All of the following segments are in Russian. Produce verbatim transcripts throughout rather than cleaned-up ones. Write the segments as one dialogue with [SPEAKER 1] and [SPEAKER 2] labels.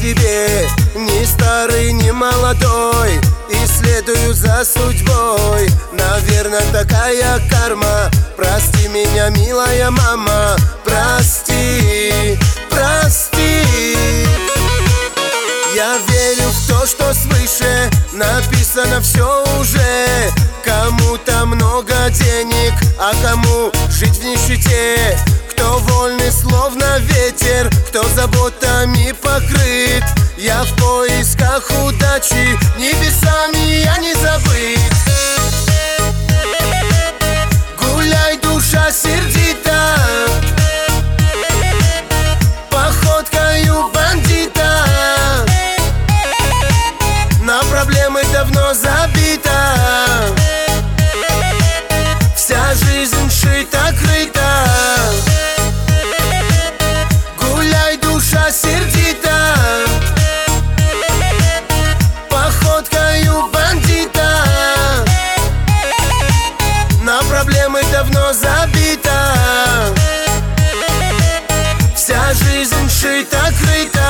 [SPEAKER 1] себе, ни старый, ни молодой, и следую за судьбой. Наверное, такая карма. Прости меня, милая мама, прости, прости. Я верю в то, что свыше написано все уже. Кому-то много денег, а кому жить в нищете. Кто вольный, словно ветер, кто заботами покрыт. Я в поисках удачи, небесами я не забыт. Гуляй, душа сердита, походкою бандита. На проблемы давно забита, вся жизнь шита-крыта. Гуляй, душа сердита, походкою бандита. На проблемы давно забита, вся жизнь шита-крыта.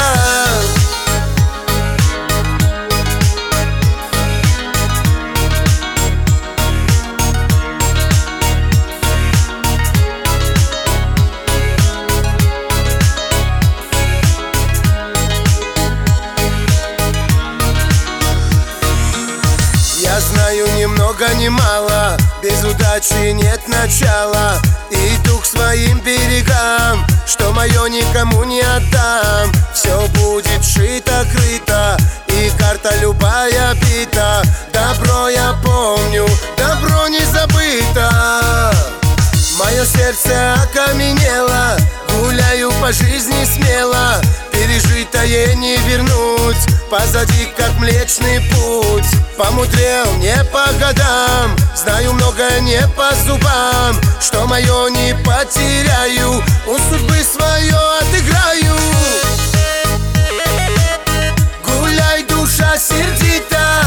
[SPEAKER 1] Я знаю ни много ни мало, без удачи нет начала. Иду к своим берегам, что мое никому не отдам. Все будет шито-крыто, и карта любая бита. Добро я помню, добро не забыто. Мое сердце окаменело, гуляю по жизни смело. Пережитое не вернуть, позади как млечный путь. Помудрел не по годам, знаю многое не по зубам. Что мое не потеряю, у судьбы свое отыграю. Гуляй, душа сердита,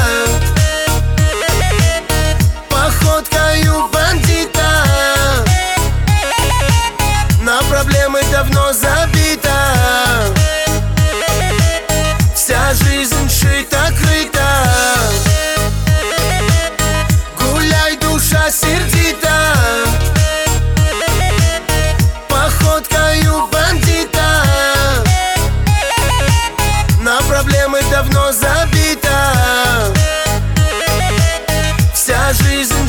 [SPEAKER 1] походкою бандита. На проблемы давно забита, вся жизнь шита-крыта. Гуляй, душа сердита, походкою бандита. На проблемы давно забита, вся жизнь